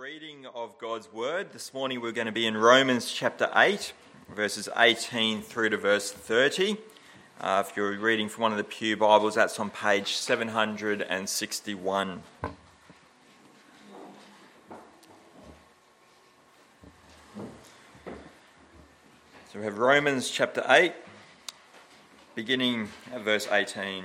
reading of God's Word. This morning we're going to be in Romans chapter 8, verses 18 through to verse 30. If you're reading from one of the Pew Bibles, that's on page 761. So we have Romans chapter 8, beginning at verse 18.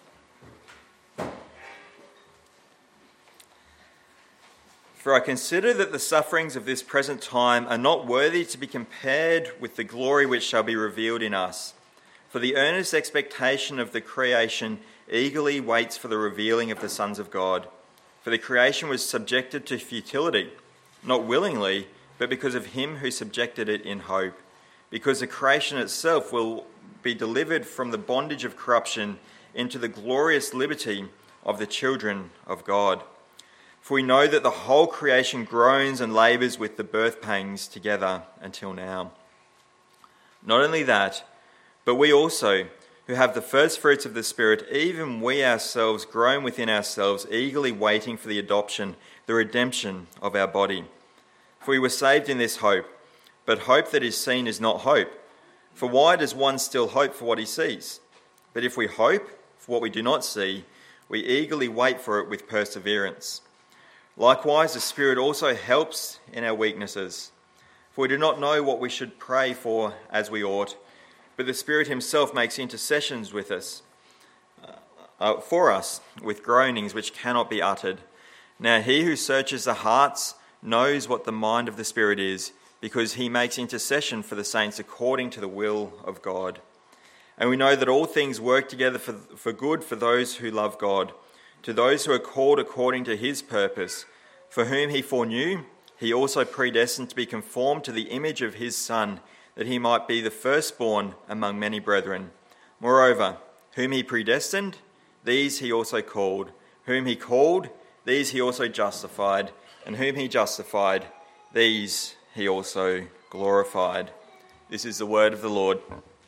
For I consider that the sufferings of this present time are not worthy to be compared with the glory which shall be revealed in us. For the earnest expectation of the creation eagerly waits for the revealing of the sons of God. For the creation was subjected to futility, not willingly, but because of him who subjected it in hope. Because the creation itself will be delivered from the bondage of corruption into the glorious liberty of the children of God. For we know that the whole creation groans and labours with the birth pangs together until now. Not only that, but we also, who have the first fruits of the Spirit, even we ourselves groan within ourselves, eagerly waiting for the adoption, the redemption of our body. For we were saved in this hope, but hope that is seen is not hope. For why does one still hope for what he sees? But if we hope for what we do not see, we eagerly wait for it with perseverance. Likewise, the Spirit also helps in our weaknesses. For we do not know what we should pray for as we ought, but the Spirit himself makes intercessions with us, for us, with groanings which cannot be uttered. Now he who searches the hearts knows what the mind of the Spirit is, because he makes intercession for the saints according to the will of God. And we know that all things work together for good for those who love God, to those who are called according to his purpose, for whom he foreknew, he also predestined to be conformed to the image of his Son, that he might be the firstborn among many brethren. Moreover, whom he predestined, these he also called. Whom he called, these he also justified. And whom he justified, these he also glorified. This is the word of the Lord.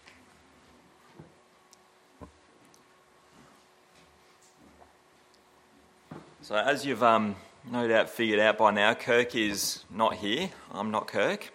So as you've no doubt figured out by now, Kirk is not here. I'm not Kirk.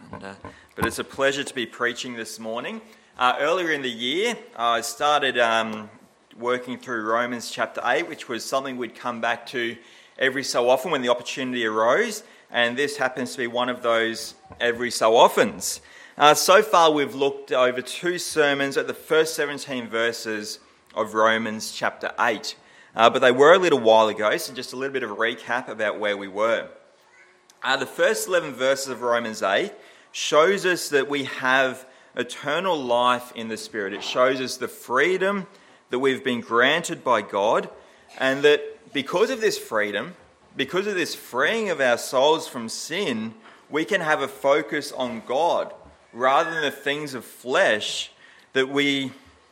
But it's a pleasure to be preaching this morning. Earlier in the year, I started working through Romans chapter 8, which was something we'd come back to every so often when the opportunity arose. And this happens to be one of those every so often. So far, we've looked over two sermons at the first 17 verses of Romans chapter 8. But they were a little while ago, so just a little bit of a recap about where we were. The first 11 verses of Romans 8 shows us that we have eternal life in the Spirit. It shows us the freedom that we've been granted by God, and that because of this freedom, because of this freeing of our souls from sin, we can have a focus on God rather than the things of flesh, that we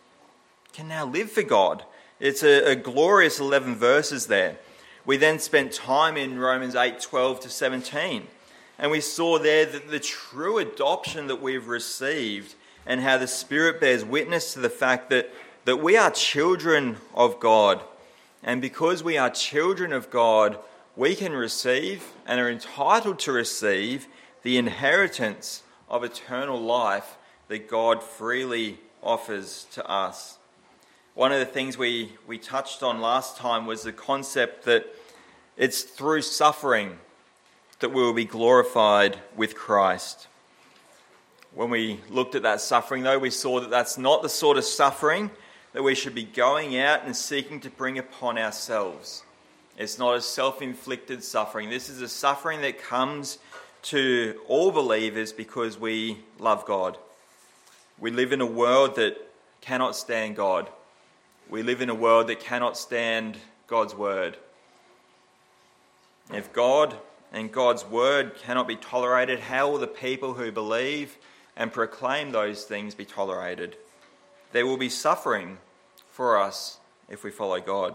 can now live for God. It's a glorious 11 verses there. We then spent time in Romans 8, 12 to 17. And we saw there that the true adoption that we've received and how the Spirit bears witness to the fact that we are children of God. And because we are children of God, we can receive and are entitled to receive the inheritance of eternal life that God freely offers to us. One of the things we touched on last time was the concept that it's through suffering that we will be glorified with Christ. When we looked at that suffering, though, we saw that that's not the sort of suffering that we should be going out and seeking to bring upon ourselves. It's not a self-inflicted suffering. This is a suffering that comes to all believers because we love God. We live in a world that cannot stand God. We live in a world that cannot stand God's word. If God and God's word cannot be tolerated, how will the people who believe and proclaim those things be tolerated? There will be suffering for us if we follow God.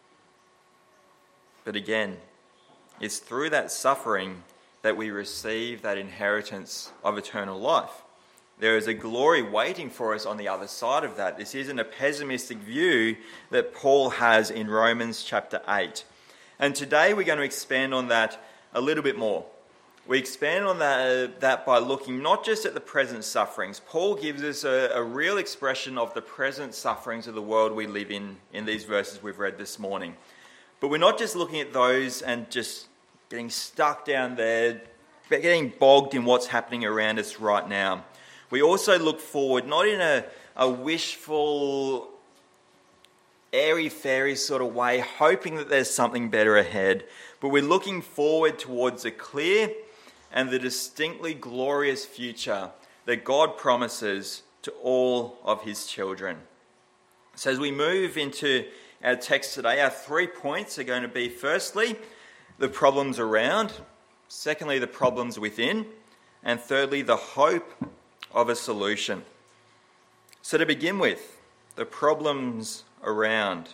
But again, it's through that suffering that we receive that inheritance of eternal life. There is a glory waiting for us on the other side of that. This isn't a pessimistic view that Paul has in Romans chapter 8. And today we're going to expand on that a little bit more. We expand on that by looking not just at the present sufferings. Paul gives us a real expression of the present sufferings of the world we live in these verses we've read this morning. But we're not just looking at those and just getting stuck down there, but getting bogged in what's happening around us right now. We also look forward, not in a wishful, airy-fairy sort of way, hoping that there's something better ahead, but we're looking forward towards a clear and the distinctly glorious future that God promises to all of his children. So as we move into our text today, our 3 points are going to be, firstly, the problems around, secondly, the problems within, and thirdly, the hope of a solution. So to begin with, the problems around.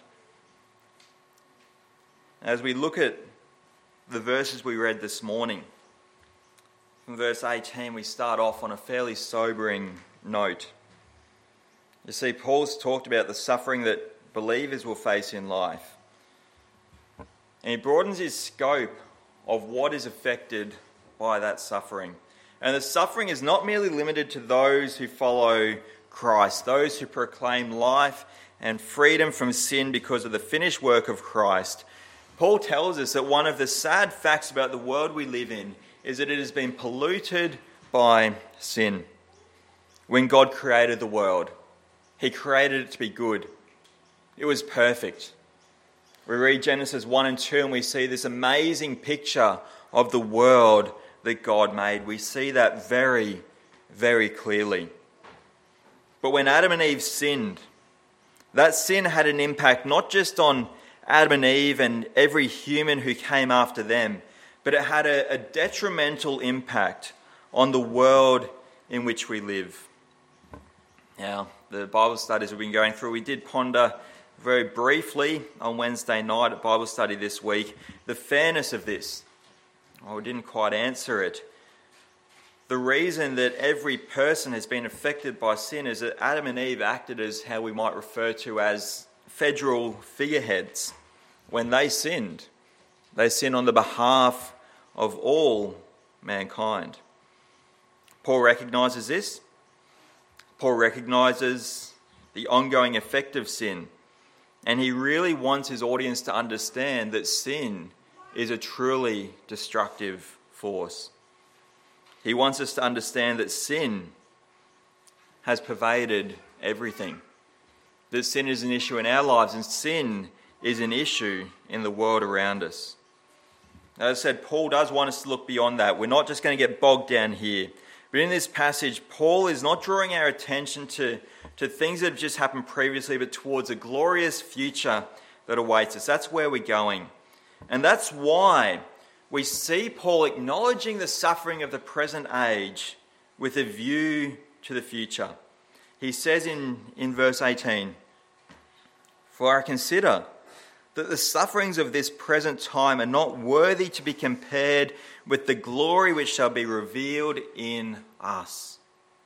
As we look at the verses we read this morning, from verse 18, we start off on a fairly sobering note. You see, Paul's talked about the suffering that believers will face in life. And he broadens his scope of what is affected by that suffering. And the suffering is not merely limited to those who follow Christ, those who proclaim life and freedom from sin because of the finished work of Christ. Paul tells us that one of the sad facts about the world we live in is that it has been polluted by sin. When God created the world, he created it to be good. It was perfect. We read Genesis 1 and 2 and we see this amazing picture of the world that God made. We see that very, very clearly. But when Adam and Eve sinned, that sin had an impact not just on Adam and Eve and every human who came after them, but it had a detrimental impact on the world in which we live. Now, the Bible studies we've been going through, we did ponder very briefly on Wednesday night at Bible study this week the fairness of this. Well, we didn't quite answer it. The reason that every person has been affected by sin is that Adam and Eve acted as how we might refer to as federal figureheads. When they sinned on the behalf of all mankind. Paul recognises this. Paul recognises the ongoing effect of sin. And he really wants his audience to understand that sin is a truly destructive force. He wants us to understand that sin has pervaded everything. That sin is an issue in our lives and sin is an issue in the world around us. As I said, Paul does want us to look beyond that. We're not just going to get bogged down here. But in this passage, Paul is not drawing our attention to things that have just happened previously, but towards a glorious future that awaits us. That's where we're going. And that's why we see Paul acknowledging the suffering of the present age with a view to the future. He says in verse 18, "For I consider that the sufferings of this present time are not worthy to be compared with the glory which shall be revealed in us."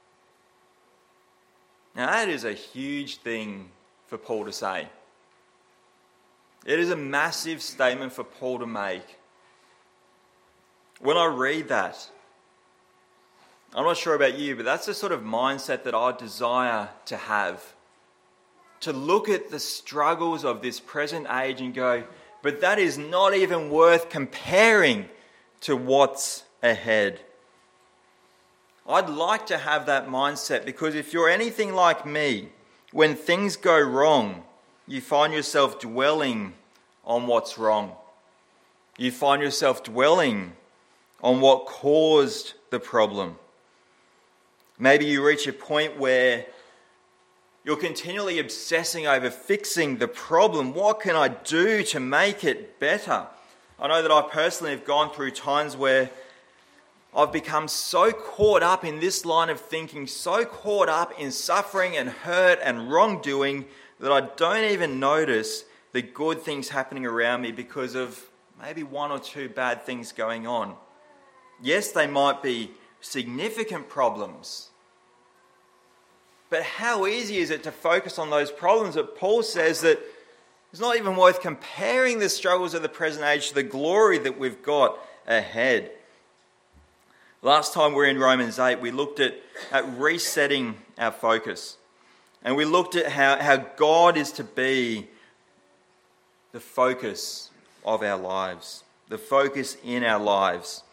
Now that is a huge thing for Paul to say. It is a massive statement for Paul to make. When I read that, I'm not sure about you, but that's the sort of mindset that I desire to have. To look at the struggles of this present age and go, but that is not even worth comparing to what's ahead. I'd like to have that mindset because if you're anything like me, when things go wrong, you find yourself dwelling on what's wrong. You find yourself dwelling on what caused the problem. Maybe you reach a point where you're continually obsessing over fixing the problem. What can I do to make it better? I know that I personally have gone through times where I've become so caught up in this line of thinking, so caught up in suffering and hurt and wrongdoing that I don't even notice the good things happening around me because of maybe one or two bad things going on. Yes, they might be significant problems, but how easy is it to focus on those problems that Paul says that it's not even worth comparing the struggles of the present age to the glory that we've got ahead. Last time we were in Romans 8, we looked at resetting our focus. And we looked at how God is to be the focus of our lives, the focus in our lives.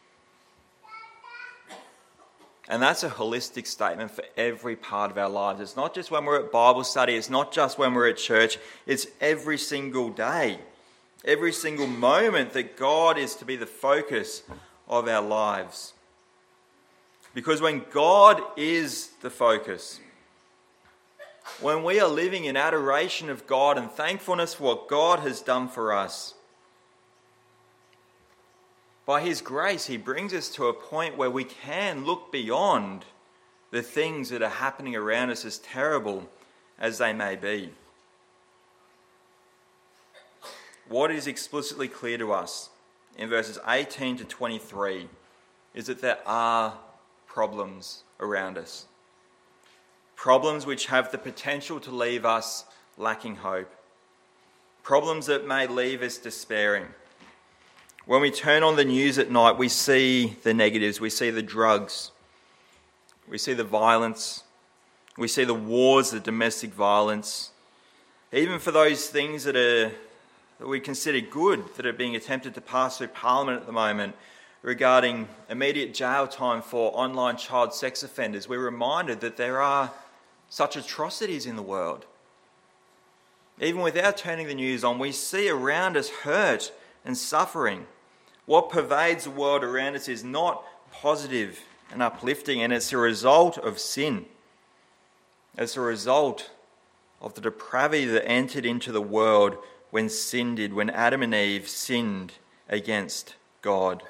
And that's a holistic statement for every part of our lives. It's not just when we're at Bible study, it's not just when we're at church, it's every single day, every single moment that God is to be the focus of our lives. Because when God is the focus, when we are living in adoration of God and thankfulness for what God has done for us, by His grace, He brings us to a point where we can look beyond the things that are happening around us, as terrible as they may be. What is explicitly clear to us in verses 18 to 23 is that there are problems around us. Problems which have the potential to leave us lacking hope. Problems that may leave us despairing. When we turn on the news at night, we see the negatives. We see the drugs. We see the violence. We see the wars, the domestic violence. Even for those things that we consider good, that are being attempted to pass through Parliament at the moment, regarding immediate jail time for online child sex offenders, we're reminded that there are such atrocities in the world. Even without turning the news on, we see around us hurt and suffering. What pervades the world around us is not positive and uplifting, and it's a result of sin. It's a result of the depravity that entered into the world when sin did, when Adam and Eve sinned against God.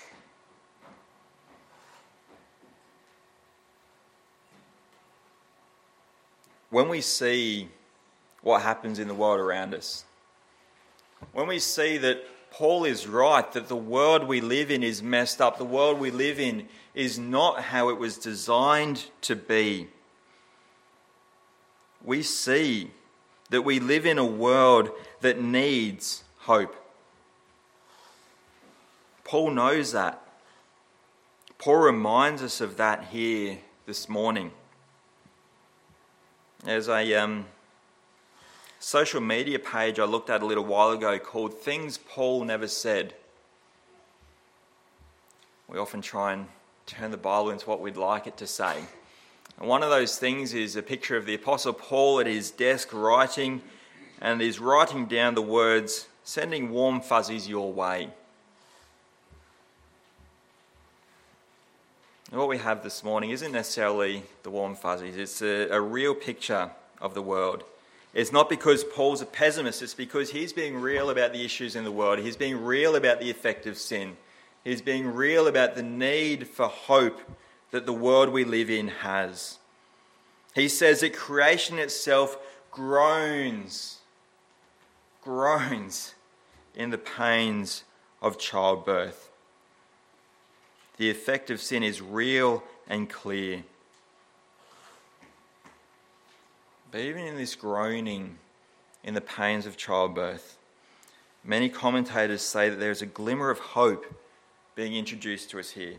When we see what happens in the world around us, when we see that Paul is right, that the world we live in is messed up, the world we live in is not how it was designed to be, we see that we live in a world that needs hope. Paul knows that. Paul reminds us of that here this morning. There's a social media page I looked at a little while ago called Things Paul Never Said. We often try and turn the Bible into what we'd like it to say. And one of those things is a picture of the Apostle Paul at his desk writing, and he's writing down the words, "Sending warm fuzzies your way." And what we have this morning isn't necessarily the warm fuzzies. It's a real picture of the world. It's not because Paul's a pessimist, it's because he's being real about the issues in the world. He's being real about the effect of sin. He's being real about the need for hope that the world we live in has. He says that creation itself groans in the pains of childbirth. The effect of sin is real and clear. But even in this groaning in the pains of childbirth, many commentators say that there is a glimmer of hope being introduced to us here.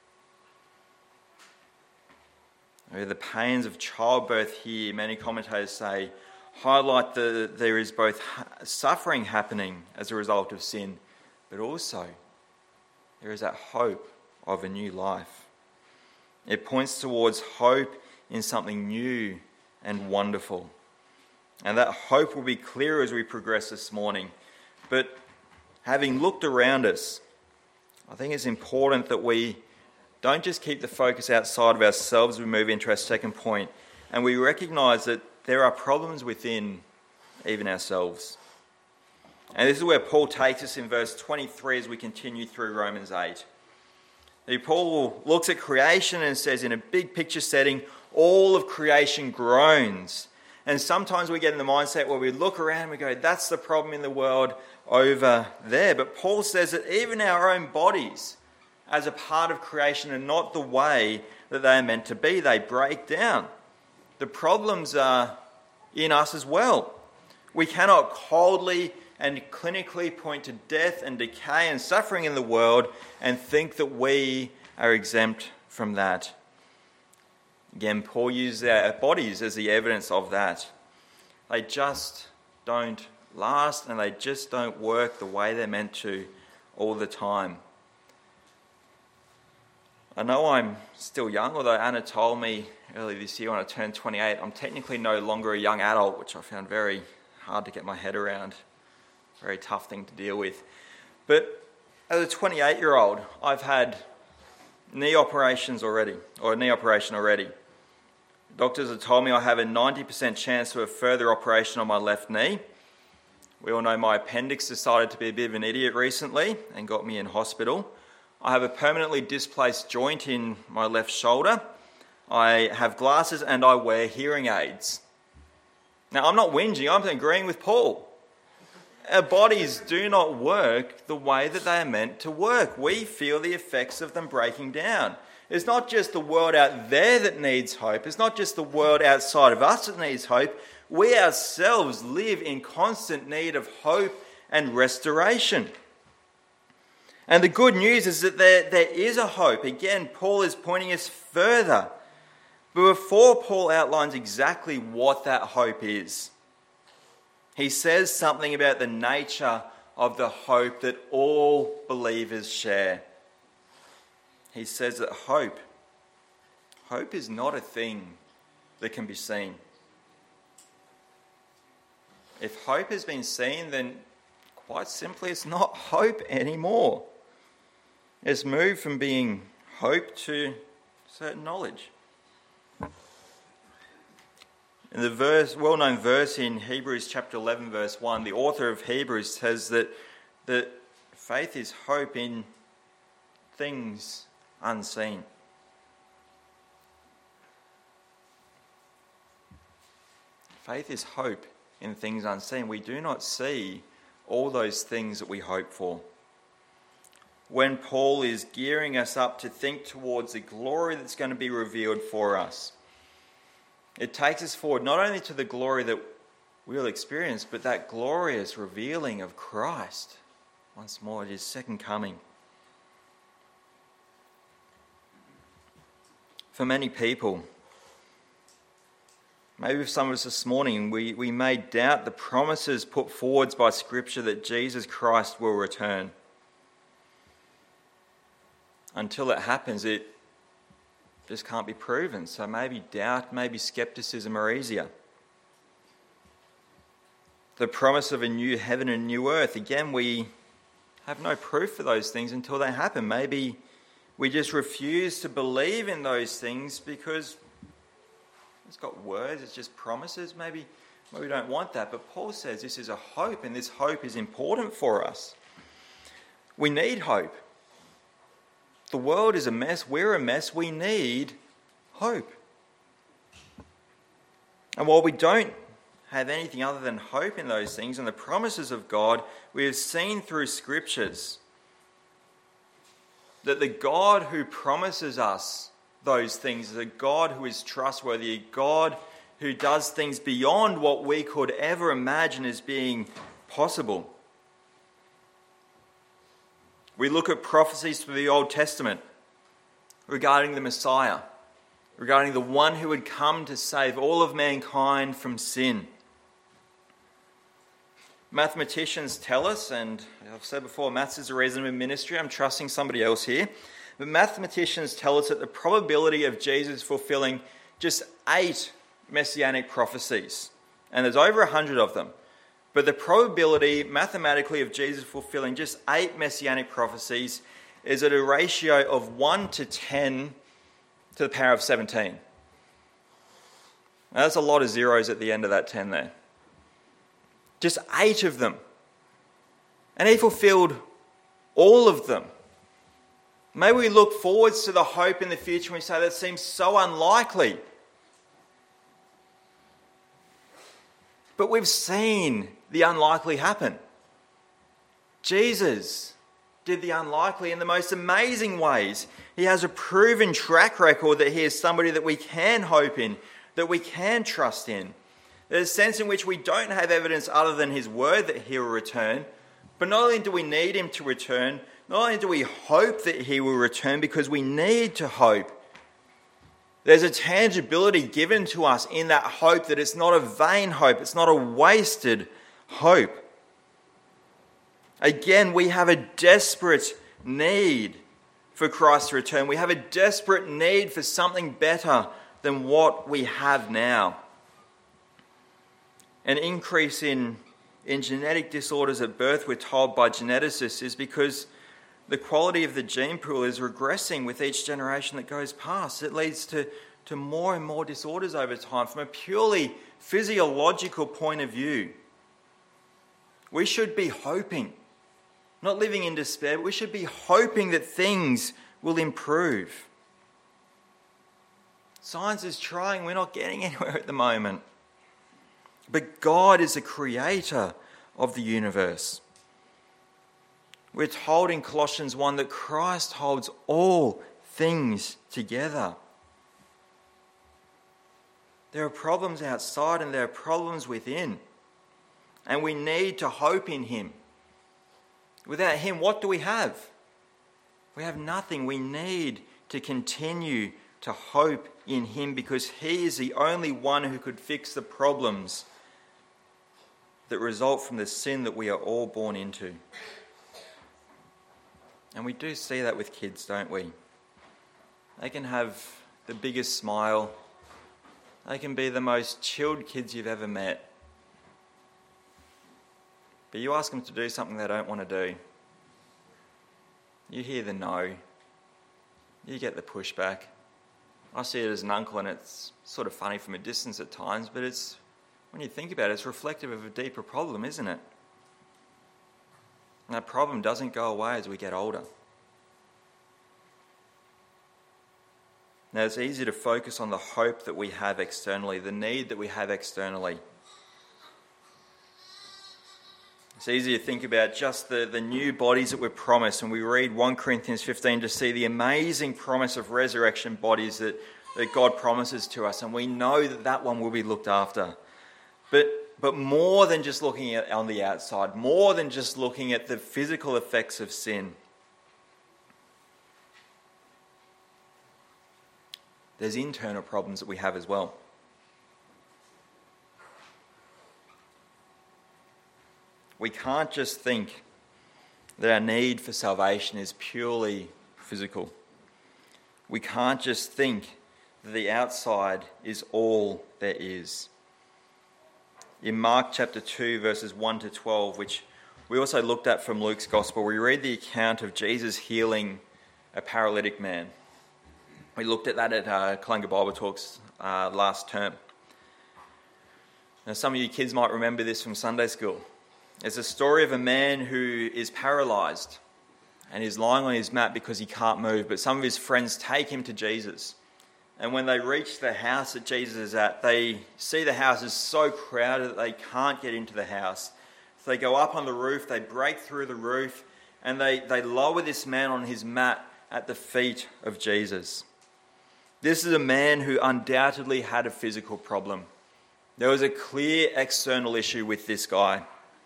The pains of childbirth here, many commentators say, highlight that there is both suffering happening as a result of sin, but also there is that hope of a new life. It points towards hope in something new and wonderful. And that hope will be clearer as we progress this morning. But having looked around us, I think it's important that we don't just keep the focus outside of ourselves as we move into our second point, and we recognise that there are problems within even ourselves. And this is where Paul takes us in verse 23 as we continue through Romans 8. Paul looks at creation and says, in a big picture setting, all of creation groans. And sometimes we get in the mindset where we look around and we go, that's the problem in the world over there. But Paul says that even our own bodies, as a part of creation, are not the way that they are meant to be. They break down. The problems are in us as well. We cannot coldly and clinically point to death and decay and suffering in the world and think that we are exempt from that. Again, Paul uses our bodies as the evidence of that. They just don't last and they just don't work the way they're meant to all the time. I know I'm still young, although Anna told me early this year when I turned 28, I'm technically no longer a young adult, which I found very hard to get my head around. Very tough thing to deal with. But as a 28-year-old, I've had a knee operation already. Doctors have told me I have a 90% chance of a further operation on my left knee. We all know my appendix decided to be a bit of an idiot recently and got me in hospital. I have a permanently displaced joint in my left shoulder. I have glasses and I wear hearing aids. Now, I'm not whinging, I'm agreeing with Paul. Our bodies do not work the way that they are meant to work. We feel the effects of them breaking down. It's not just the world out there that needs hope. It's not just the world outside of us that needs hope. We ourselves live in constant need of hope and restoration. And the good news is that there is a hope. Again, Paul is pointing us further. But before Paul outlines exactly what that hope is, he says something about the nature of the hope that all believers share. He says that hope is not a thing that can be seen. If hope has been seen, then quite simply it's not hope anymore. It's moved from being hope to certain knowledge. In the well-known verse in Hebrews chapter 11, verse 1, the author of Hebrews says that faith is hope in things unseen. Faith is hope in things unseen. We do not see all those things that we hope for. When Paul is gearing us up to think towards the glory that's going to be revealed for us, it takes us forward not only to the glory that we'll experience, but that glorious revealing of Christ once more at his second coming. For many people, maybe for some of us this morning, we may doubt the promises put forward by Scripture that Jesus Christ will return. Until it happens, it just can't be proven. So maybe doubt, maybe skepticism are easier. The promise of a new heaven and new earth, again, we have no proof for those things until they happen. Maybe we just refuse to believe in those things because it's got words, it's just promises. Maybe we don't want that. But Paul says this is a hope, and this hope is important for us. We need hope. The world is a mess. We're a mess. We need hope. And while we don't have anything other than hope in those things and the promises of God, we have seen through Scriptures that the God who promises us those things is a God who is trustworthy, a God who does things beyond what we could ever imagine as being possible. We look at prophecies from the Old Testament regarding the Messiah, regarding the one who would come to save all of mankind from sin. Mathematicians tell us, and I've said before, maths is a reason of ministry. I'm trusting somebody else here. But mathematicians tell us that the probability of Jesus fulfilling just 8 messianic prophecies, and there's over 100 of them, but the probability mathematically of Jesus fulfilling just 8 messianic prophecies is at a ratio of 1 to 10 to the power of 17. Now, that's a lot of zeros at the end of that 10 there. Just 8 of them. And he fulfilled all of them. May we look forwards to the hope in the future and we say that seems so unlikely. But we've seen the unlikely happen. Jesus did the unlikely in the most amazing ways. He has a proven track record that he is somebody that we can hope in, that we can trust in, There's a sense in which we don't have evidence other than his word that he will return. But not only do we need him to return, not only do we hope that he will return because we need to hope, there's a tangibility given to us in that hope that it's not a vain hope, it's not a wasted hope. Again, we have a desperate need for Christ's return. We have a desperate need for something better than what we have now. An increase in genetic disorders at birth, we're told by geneticists, is because the quality of the gene pool is regressing with each generation that goes past. It leads to more and more disorders over time from a purely physiological point of view. We should be hoping, not living in despair, but we should be hoping that things will improve. Science is trying, we're not getting anywhere at the moment. But God is the creator of the universe. We're told in Colossians 1 that Christ holds all things together. There are problems outside and there are problems within. And we need to hope in him. Without him, what do we have? We have nothing. We need to continue to hope in him because he is the only one who could fix the problems that result from the sin that we are all born into. And we do see that with kids, don't we? They can have the biggest smile. They can be the most chilled kids you've ever met. But you ask them to do something they don't want to do. You hear the no. You get the pushback. I see it as an uncle, and it's sort of funny from a distance at times, but it's, when you think about it, it's reflective of a deeper problem, isn't it? And that problem doesn't go away as we get older. Now, it's easy to focus on the hope that we have externally, the need that we have externally. It's easy to think about just the new bodies that we're promised, and we read 1 Corinthians 15 to see the amazing promise of resurrection bodies that God promises to us, and we know that one will be looked after. But more than just looking at on the outside, more than just looking at the physical effects of sin, there's internal problems that we have as well. We can't just think that our need for salvation is purely physical. We can't just think that the outside is all there is. In Mark chapter 2, verses 1 to 12, which we also looked at from Luke's Gospel, we read the account of Jesus healing a paralytic man. We looked at that at Kalunga Bible Talks last term. Now, some of you kids might remember this from Sunday school. It's a story of a man who is paralysed and is lying on his mat because he can't move, but some of his friends take him to Jesus. And when they reach the house that Jesus is at, they see the house is so crowded that they can't get into the house. So they go up on the roof, they break through the roof, and they lower this man on his mat at the feet of Jesus. This is a man who undoubtedly had a physical problem. There was a clear external issue with this guy.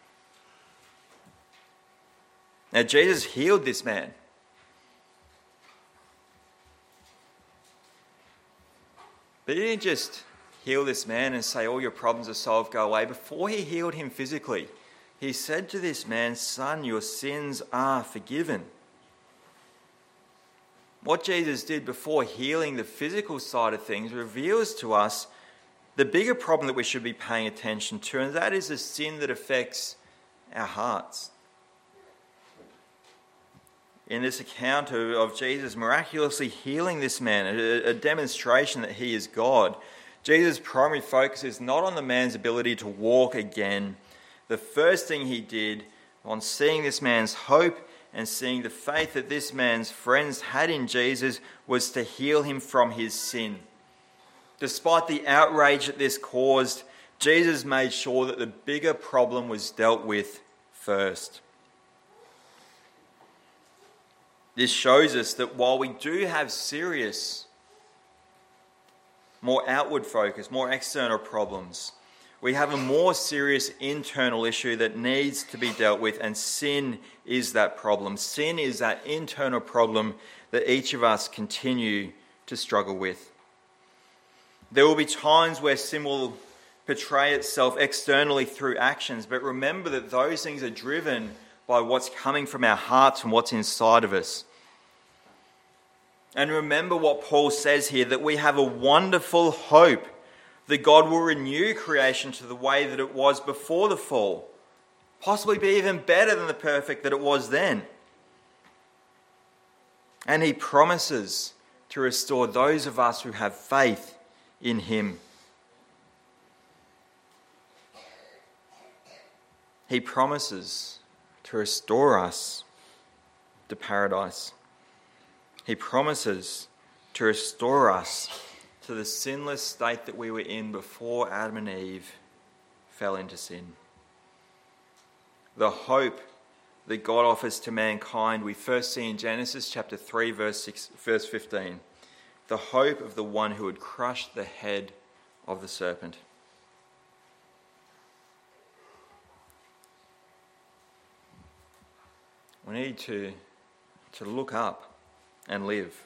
Now, Jesus healed this man. But he didn't just heal this man and say, all your problems are solved, go away. Before he healed him physically, he said to this man, son, your sins are forgiven. What Jesus did before healing the physical side of things reveals to us the bigger problem that we should be paying attention to, and that is the sin that affects our hearts. In this account of Jesus miraculously healing this man, a demonstration that he is God, Jesus' primary focus is not on the man's ability to walk again. The first thing he did on seeing this man's hope and seeing the faith that this man's friends had in Jesus was to heal him from his sin. Despite the outrage that this caused, Jesus made sure that the bigger problem was dealt with first. This shows us that while we do have serious, more outward focus, more external problems, We have a more serious internal issue that needs to be dealt with, and sin is that problem. Sin is that internal problem that each of us continue to struggle with. There will be times where sin will portray itself externally through actions, but remember that those things are driven by what's coming from our hearts and what's inside of us. And remember what Paul says here, that we have a wonderful hope that God will renew creation to the way that it was before the fall, possibly be even better than the perfect that it was then. And he promises to restore those of us who have faith in him. He promises to restore us to paradise. He promises to restore us to the sinless state that we were in before Adam and Eve fell into sin. The hope that God offers to mankind we first see in Genesis chapter 3 verse 15. The hope of the one who would crush the head of the serpent. We need to look up and live.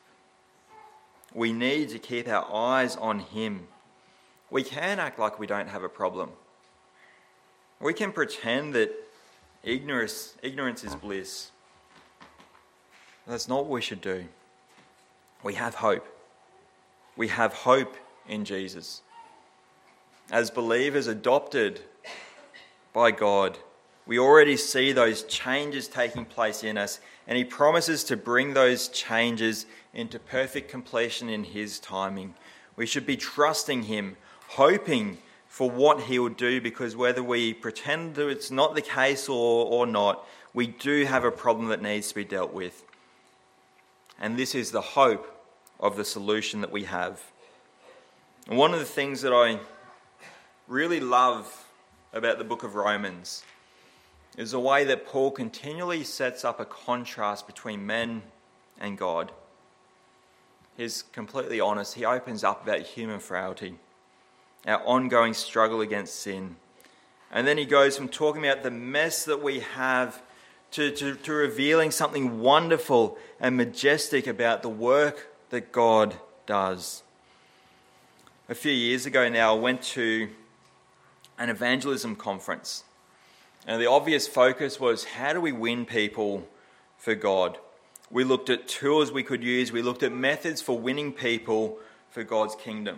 We need to keep our eyes on him. We can act like we don't have a problem. We can pretend that ignorance is bliss. That's not what we should do. We have hope. We have hope in Jesus. As believers adopted by God, we already see those changes taking place in us, and he promises to bring those changes into perfect completion in his timing. We should be trusting him, hoping for what he will do, because whether we pretend that it's not the case or not, we do have a problem that needs to be dealt with. And this is the hope of the solution that we have. And one of the things that I really love about the book of Romans is the way that Paul continually sets up a contrast between men and God. He's completely honest. He opens up about human frailty, our ongoing struggle against sin. And then he goes from talking about the mess that we have to revealing something wonderful and majestic about the work that God does. A few years ago now, I went to an evangelism conference. And the obvious focus was, how do we win people for God? We looked at tools we could use. We looked at methods for winning people for God's kingdom.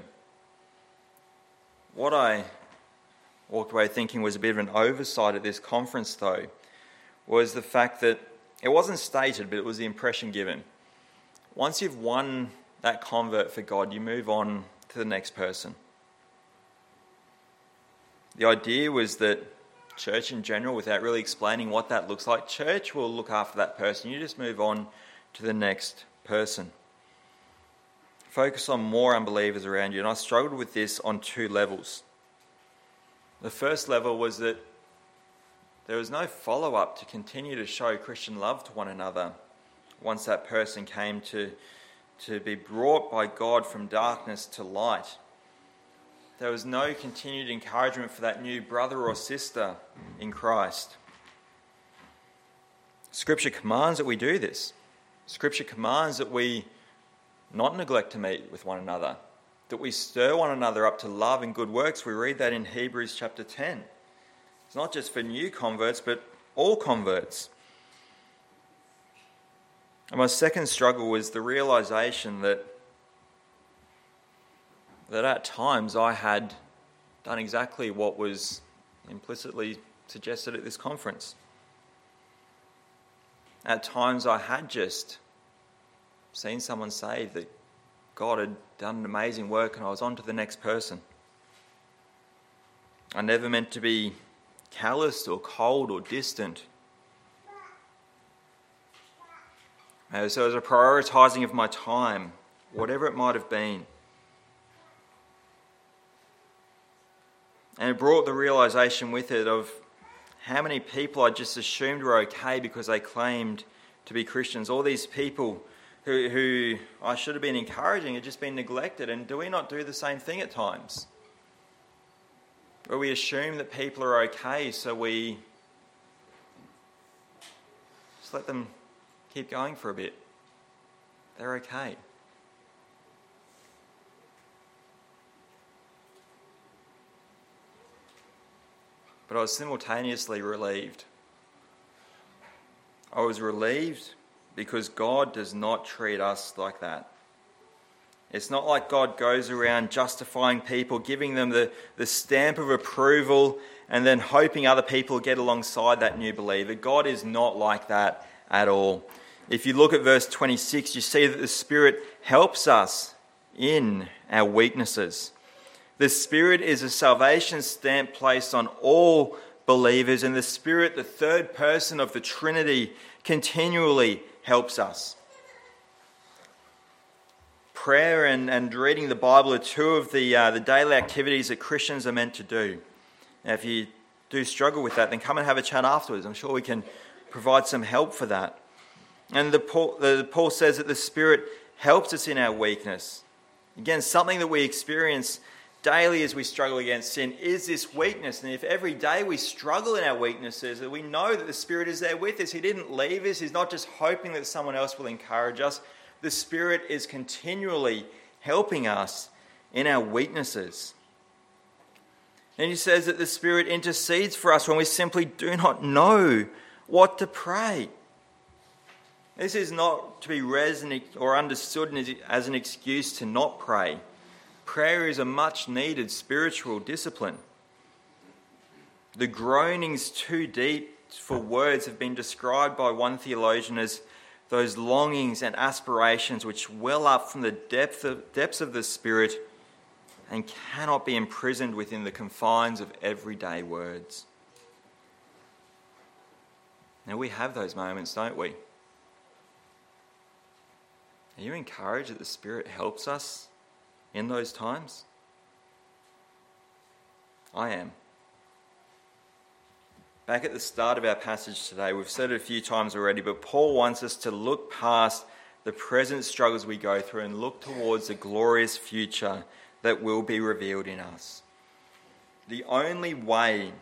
What I walked away thinking was a bit of an oversight at this conference, though, was the fact that it wasn't stated, but it was the impression given. Once you've won that convert for God, you move on to the next person. The idea was that church in general, without really explaining what that looks like, church will look after that person. You just move on to the next person. Focus on more unbelievers around you. And I struggled with this on two levels. The first level was that there was no follow-up to continue to show Christian love to one another once that person came to be brought by God from darkness to light. There was no continued encouragement for that new brother or sister in Christ. Scripture commands that we do this. Scripture commands that we not neglect to meet with one another, that we stir one another up to love and good works. We read that in Hebrews chapter 10. It's not just for new converts, but all converts. And my second struggle was the realization that at times I had done exactly what was implicitly suggested at this conference. At times I had just seen someone saved, that God had done an amazing work, and I was on to the next person. I never meant to be calloused or cold or distant. So it was a prioritizing of my time, whatever it might have been. And it brought the realization with it of how many people I just assumed were okay because they claimed to be Christians. All these people who I should have been encouraging had just been neglected. And do we not do the same thing at times? where we assume that people are okay, so we just let them keep going for a bit. They're okay. But I was simultaneously relieved. I was relieved because God does not treat us like that. It's not like God goes around justifying people, giving them the stamp of approval, and then hoping other people get alongside that new believer. God is not like that at all. If you look at verse 26, you see that the Spirit helps us in our weaknesses. The Spirit is a salvation stamp placed on all believers, and the Spirit, the third person of the Trinity, continually helps us. Prayer and reading the Bible are two of the daily activities that Christians are meant to do. Now, if you do struggle with that, then come and have a chat afterwards. I'm sure we can provide some help for that. And Paul says that the Spirit helps us in our weakness. Again, something that we experience daily as we struggle against sin is this weakness. And if every day we struggle in our weaknesses, that we know that the Spirit is there with us. He didn't leave us. He's not just hoping that someone else will encourage us. The Spirit is continually helping us in our weaknesses. And he says that the Spirit intercedes for us when we simply do not know what to pray. This is not to be read or understood as an excuse to not pray. Prayer is a much needed spiritual discipline. The groanings too deep for words have been described by one theologian as those longings and aspirations which well up from the depths of the Spirit and cannot be imprisoned within the confines of everyday words. Now we have those moments, don't we? Are you encouraged that the Spirit helps us in those times? I am. Back at the start of our passage today, we've said it a few times already, but Paul wants us to look past the present struggles we go through and look towards the glorious future that will be revealed in us. The only way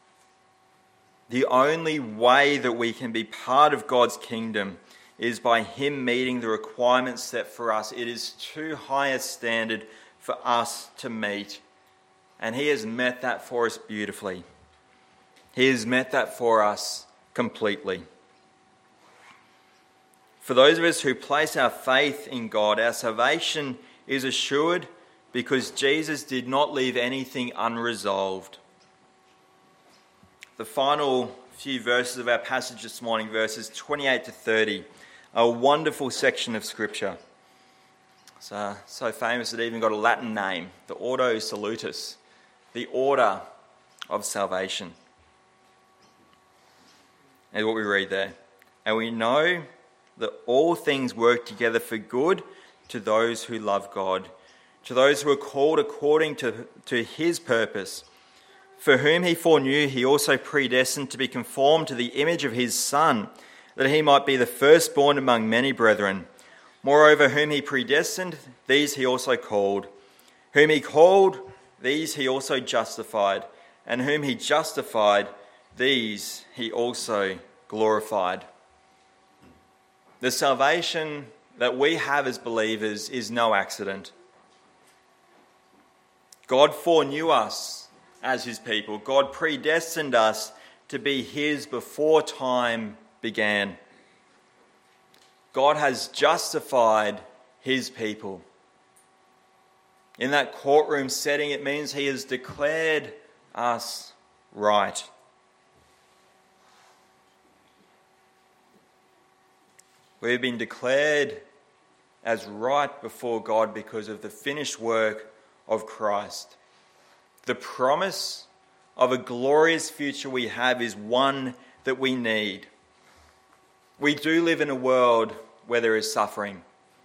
that we can be part of God's kingdom is by him meeting the requirements set for us. It is too high a standard for us to meet, and he has met that for us beautifully. He has met that for us completely. For those of us who place our faith in God, our salvation is assured because Jesus did not leave anything unresolved. The final few verses of our passage this morning, verses 28 to 30, a wonderful section of Scripture. It's so famous it even got a Latin name, the Ordo Salutis, the order of salvation. And what we read there. And we know that all things work together for good to those who love God, to those who are called according to his purpose. For whom he foreknew, he also predestined to be conformed to the image of his Son, that he might be the firstborn among many brethren. Moreover, whom he predestined, these he also called. Whom he called, these he also justified. And whom he justified, these he also glorified. The salvation that we have as believers is no accident. God foreknew us as his people. God predestined us to be his before time began. God has justified his people. In that courtroom setting, it means he has declared us right. We've been declared as right before God because of the finished work of Christ. The promise of a glorious future we have is one that we need. We do live in a world where there is suffering.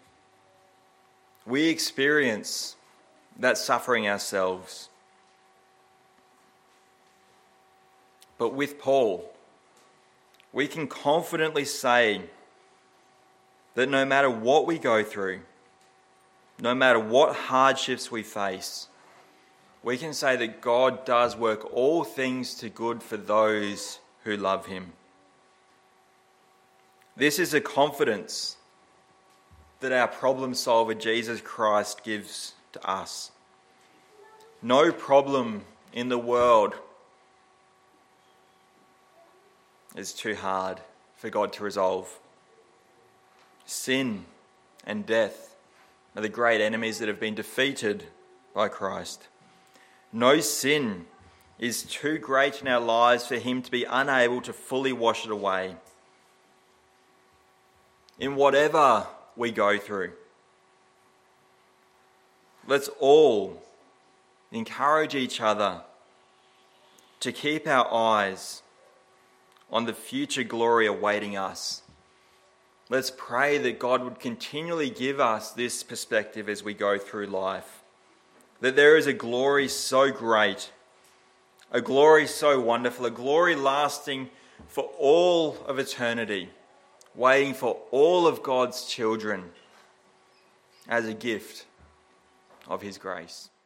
We experience that suffering ourselves. But with Paul, we can confidently say that no matter what we go through, no matter what hardships we face, we can say that God does work all things to good for those who love him. This is a confidence that our problem solver Jesus Christ gives to us. No problem in the world is too hard for God to resolve. Sin and death are the great enemies that have been defeated by Christ. No sin is too great in our lives for him to be unable to fully wash it away. In whatever we go through, let's all encourage each other to keep our eyes on the future glory awaiting us. Let's pray that God would continually give us this perspective as we go through life. That there is a glory so great, a glory so wonderful, a glory lasting for all of eternity, waiting for all of God's children as a gift of his grace.